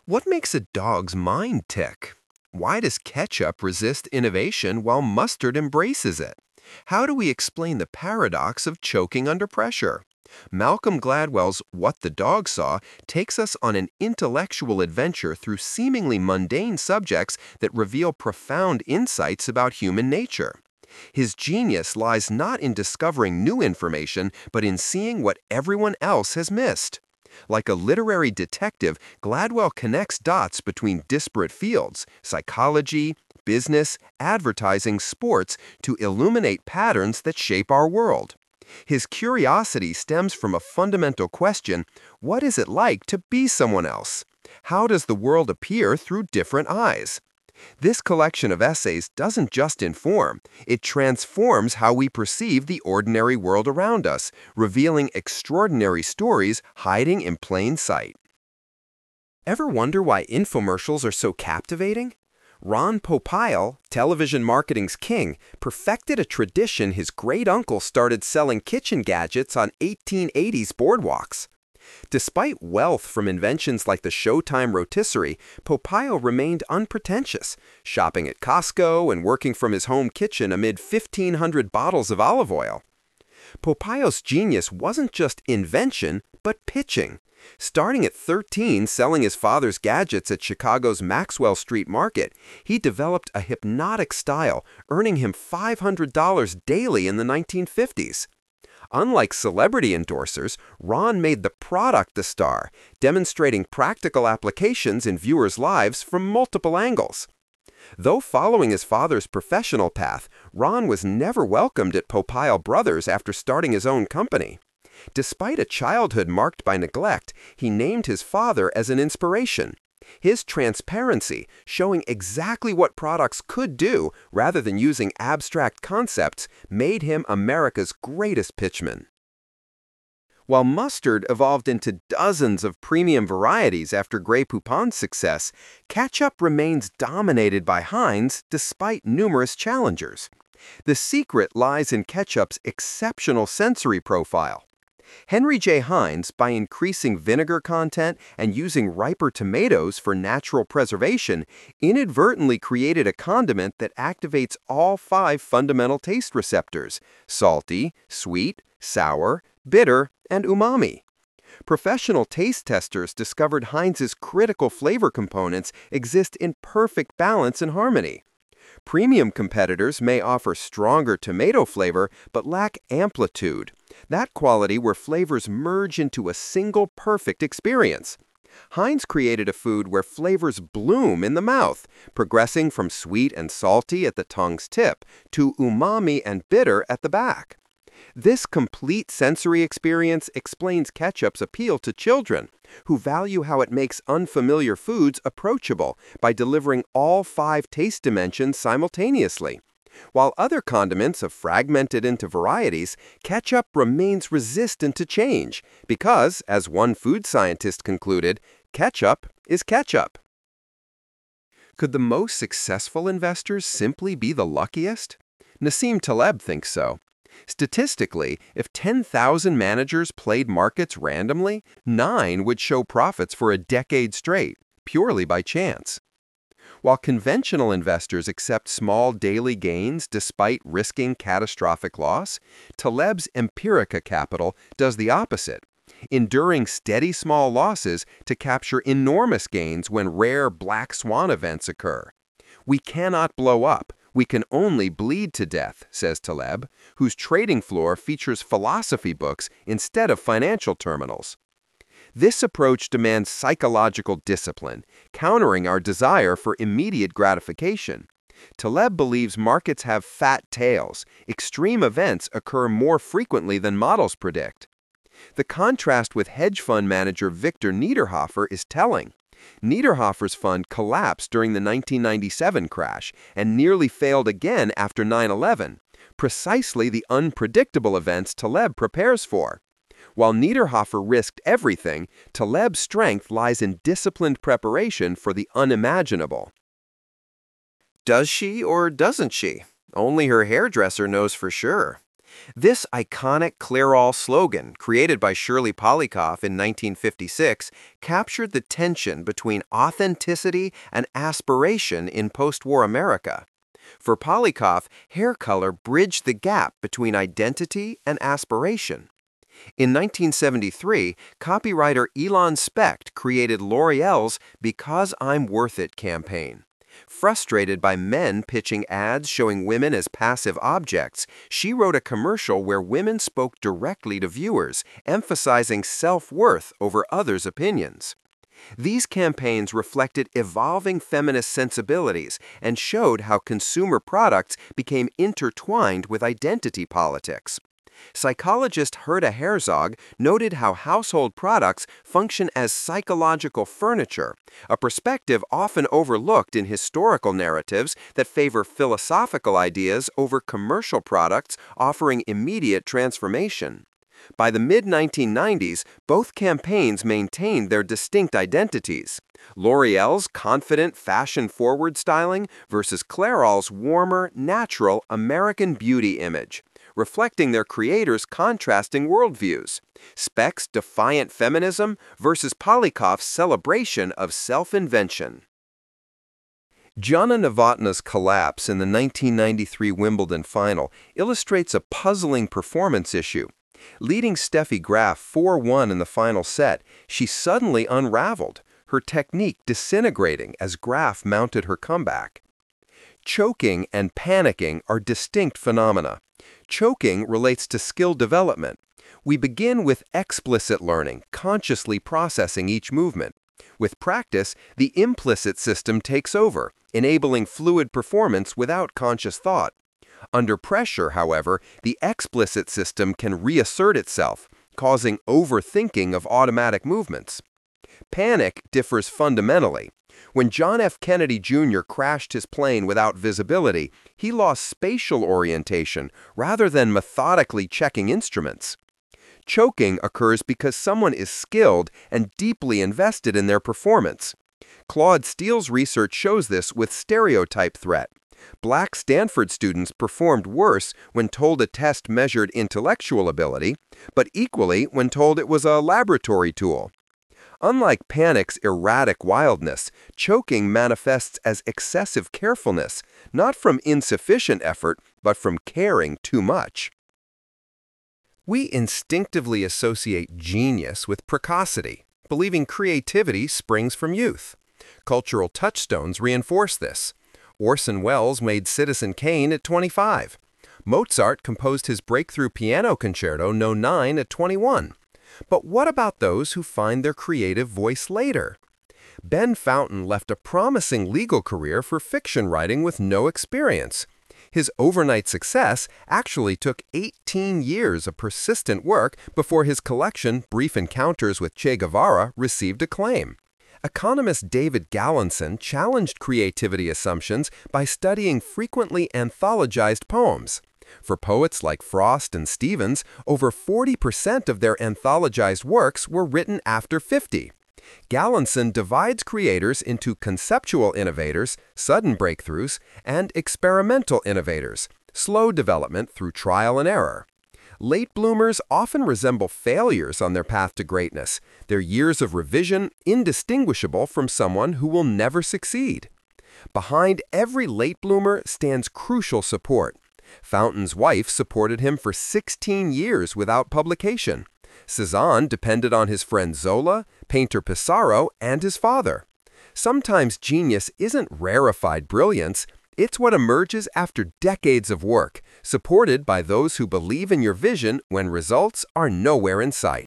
What makes a dog's mind tick? Why does ketchup resist innovation while mustard embraces it? How do we explain the paradox of choking under pressure? Malcolm Gladwell's What the Dog Saw takes us on an intellectual adventure through seemingly mundane subjects that reveal profound insights about human nature. His genius lies not in discovering new information, but in seeing what everyone else has missed. Like a literary detective, Gladwell connects dots between disparate fields, psychology, business, advertising, sports, to illuminate patterns that shape our world. His curiosity stems from a fundamental question: what is it like to be someone else? How does the world appear through different eyes? This collection of essays doesn't just inform, it transforms how we perceive the ordinary world around us, revealing extraordinary stories hiding in plain sight. Ever wonder why infomercials are so captivating? Ron Popeil, television marketing's king, perfected a tradition his great uncle started selling kitchen gadgets on 1880s boardwalks. Despite wealth from inventions like the Showtime rotisserie, Popeil remained unpretentious, shopping at Costco and working from his home kitchen amid 1,500 bottles of olive oil. Popeil's genius wasn't just invention, but pitching. Starting at 13 selling his father's gadgets at Chicago's Maxwell Street Market, he developed a hypnotic style, earning him $500 daily in the 1950s. Unlike celebrity endorsers, Ron made the product the star, demonstrating practical applications in viewers' lives from multiple angles. Though following his father's professional path, Ron was never welcomed at Popeil Brothers after starting his own company. Despite a childhood marked by neglect, he named his father as an inspiration. His transparency, showing exactly what products could do rather than using abstract concepts, made him America's greatest pitchman. While mustard evolved into dozens of premium varieties after Grey Poupon's success, ketchup remains dominated by Heinz despite numerous challengers. The secret lies in ketchup's exceptional sensory profile. Henry J. Heinz, by increasing vinegar content and using riper tomatoes for natural preservation, inadvertently created a condiment that activates all 5 fundamental taste receptors: salty, sweet, sour, bitter, and umami. Professional taste testers discovered Heinz's critical flavor components exist in perfect balance and harmony. Premium competitors may offer stronger tomato flavor but lack amplitude, that quality where flavors merge into a single perfect experience. Heinz created a food where flavors bloom in the mouth, progressing from sweet and salty at the tongue's tip to umami and bitter at the back. This complete sensory experience explains ketchup's appeal to children, who value how it makes unfamiliar foods approachable by delivering all 5 taste dimensions simultaneously. While other condiments have fragmented into varieties, ketchup remains resistant to change because, as one food scientist concluded, ketchup is ketchup. Could the most successful investors simply be the luckiest? Nassim Taleb thinks so. Statistically, if 10,000 managers played markets randomly, 9 would show profits for a decade straight, purely by chance. While conventional investors accept small daily gains despite risking catastrophic loss, Taleb's Empirica Capital does the opposite, enduring steady small losses to capture enormous gains when rare black swan events occur. We cannot blow up. We can only bleed to death, says Taleb, whose trading floor features philosophy books instead of financial terminals. This approach demands psychological discipline, countering our desire for immediate gratification. Taleb believes markets have fat tails. Extreme events occur more frequently than models predict. The contrast with hedge fund manager Victor Niederhofer is telling. Niederhofer's fund collapsed during the 1997 crash and nearly failed again after 9/11, precisely the unpredictable events Taleb prepares for. While Niederhofer risked everything, Taleb's strength lies in disciplined preparation for the unimaginable. Does she or doesn't she? Only her hairdresser knows for sure. This iconic Clairol slogan, created by Shirley Polikoff in 1956, captured the tension between authenticity and aspiration in post-war America. For Polikoff, hair color bridged the gap between identity and aspiration. In 1973, copywriter Elon Specht created L'Oreal's Because I'm Worth It campaign. Frustrated by men pitching ads showing women as passive objects, she wrote a commercial where women spoke directly to viewers, emphasizing self-worth over others' opinions. These campaigns reflected evolving feminist sensibilities and showed how consumer products became intertwined with identity politics. Psychologist Herta Herzog noted how household products function as psychological furniture, a perspective often overlooked in historical narratives that favor philosophical ideas over commercial products offering immediate transformation. By the mid-1990s, both campaigns maintained their distinct identities. L'Oreal's confident, fashion-forward styling versus Clairol's warmer, natural American beauty image, reflecting their creators' contrasting worldviews. Specht's defiant feminism versus Polikoff's celebration of self-invention. Jana Novotna's collapse in the 1993 Wimbledon final illustrates a puzzling performance issue. Leading Steffi Graf 4-1 in the final set, she suddenly unraveled, her technique disintegrating as Graf mounted her comeback. Choking and panicking are distinct phenomena. Choking relates to skill development. We begin with explicit learning, consciously processing each movement. With practice, the implicit system takes over, enabling fluid performance without conscious thought. Under pressure, however, the explicit system can reassert itself, causing overthinking of automatic movements. Panic differs fundamentally. When John F. Kennedy Jr. crashed his plane without visibility, he lost spatial orientation rather than methodically checking instruments. Choking occurs because someone is skilled and deeply invested in their performance. Claude Steele's research shows this with stereotype threat. Black Stanford students performed worse when told a test measured intellectual ability, but equally when told it was a laboratory tool. Unlike panic's erratic wildness, choking manifests as excessive carefulness, not from insufficient effort, but from caring too much. We instinctively associate genius with precocity, believing creativity springs from youth. Cultural touchstones reinforce this. Orson Welles made Citizen Kane at 25. Mozart composed his breakthrough piano concerto No. 9 at 21. But what about those who find their creative voice later? Ben Fountain left a promising legal career for fiction writing with no experience. His overnight success actually took 18 years of persistent work before his collection, Brief Encounters with Che Guevara, received acclaim. Economist David Gallinson challenged creativity assumptions by studying frequently anthologized poems. For poets like Frost and Stevens, over 40% of their anthologized works were written after 50. Gallinson divides creators into conceptual innovators, sudden breakthroughs, and experimental innovators, slow development through trial and error. Late bloomers often resemble failures on their path to greatness, their years of revision indistinguishable from someone who will never succeed. Behind every late bloomer stands crucial support. Fountain's wife supported him for 16 years without publication. Cezanne depended on his friend Zola, painter Pissarro, and his father. Sometimes genius isn't rarefied brilliance, it's what emerges after decades of work, supported by those who believe in your vision when results are nowhere in sight.